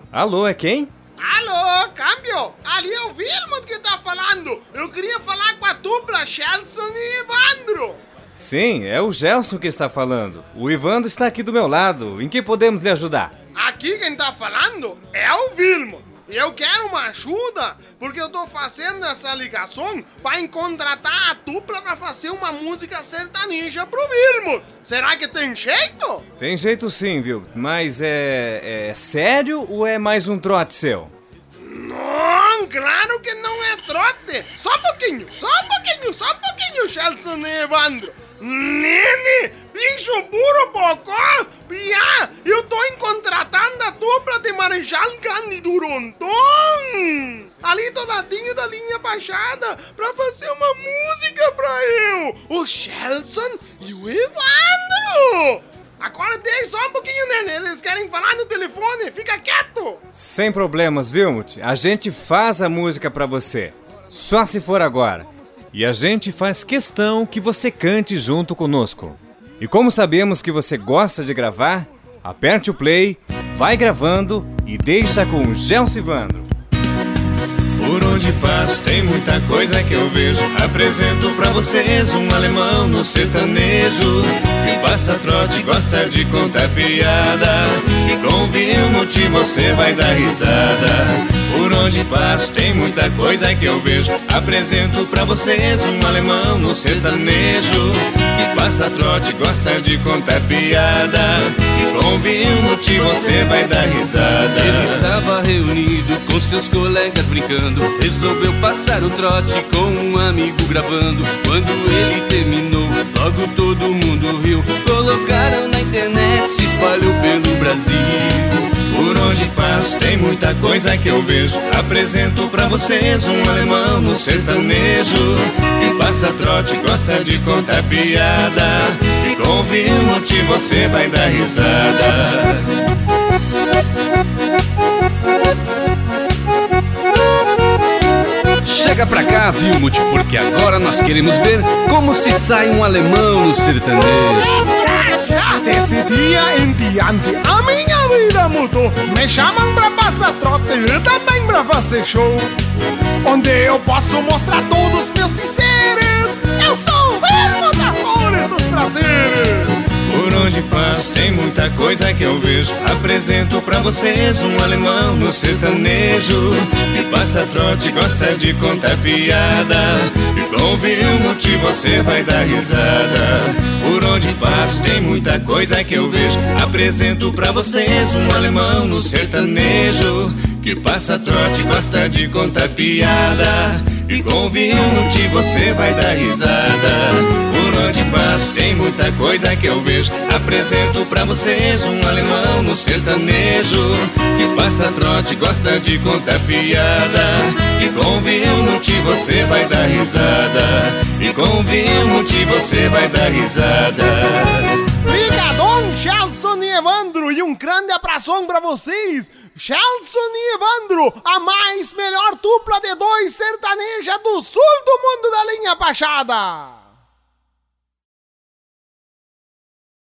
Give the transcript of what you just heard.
Alô, é quem? Alô, câmbio! Ali é o Vilmot que tá falando. Eu queria falar com a dupla Gelson e Evandro. Sim, é o Gelson que está falando. O Evandro está aqui do meu lado. Em que podemos lhe ajudar? Aqui quem tá falando é o Vilmot. E eu quero uma ajuda, porque eu tô fazendo essa ligação para contratar a dupla para fazer uma música sertaneja pro Vilmot. Será que tem jeito? Tem jeito sim, viu? Mas é sério ou é mais um trote seu? Não, claro que não é trote. Só um pouquinho, Gelson e Evandro. Nene, bicho puro bocó, piá, eu tô contratando a dupla de Marechal Cândido Rondon, ali do ladinho da linha Baixada, pra fazer uma música pra eu, o Gelson e o Evandro. Agora deixa só um pouquinho, Nene, eles querem falar no telefone, fica quieto. Sem problemas, Vilmot, a gente faz a música pra você, só se for agora. E a gente faz questão que você cante junto conosco. E como sabemos que você gosta de gravar, aperte o play, vai gravando e deixa com o Gelson e Evandro. Por onde passo tem muita coisa que eu vejo. Apresento pra vocês um alemão no sertanejo que passa trote, gosta de contar piada, e com o Vilmot você vai dar risada. Por onde passo tem muita coisa que eu vejo. Apresento pra vocês um alemão no sertanejo que passa trote, gosta de contar piada, e com o Vilmot você vai dar risada. Ele estava reunido com seus colegas brincando, resolveu passar o trote com um amigo gravando. Quando ele terminou, logo todo mundo riu, colocaram na internet, se espalhou pelo Brasil. Por onde passo tem muita coisa que eu vejo. Apresento pra vocês um alemão no sertanejo que passa trote, gosta de contar piada, e com o Vilmot você vai dar risada. Chega pra cá, Vilmot, porque agora nós queremos ver como se sai um alemão no sertanejo. Desse dia em diante a minha vida mudou. Me chamam pra passar trote e também pra fazer show, onde eu posso mostrar todos os meus dizeres. Eu sou o Vilmot das flores dos prazeres. Por onde passo tem muita coisa que eu vejo. Apresento pra vocês um alemão no sertanejo que passa trote, gosta de contar piada, e com o Vilmot você vai dar risada. Por onde passo tem muita coisa que eu vejo. Apresento pra vocês um alemão no sertanejo que passa trote, gosta de contar piada, e com o Vilmot você vai dar risada. Por onde passo tem muita coisa que eu vejo. Apresento pra vocês um alemão no sertanejo que passa trote, gosta de contar piada, e com o Vilmot você vai dar risada, e com o Vilmot você vai dar risada. Obrigadão, Gelson e Evandro, e um grande abração pra vocês. Gelson e Evandro, a melhor dupla de dois sertaneja do sul do mundo da linha Baixada.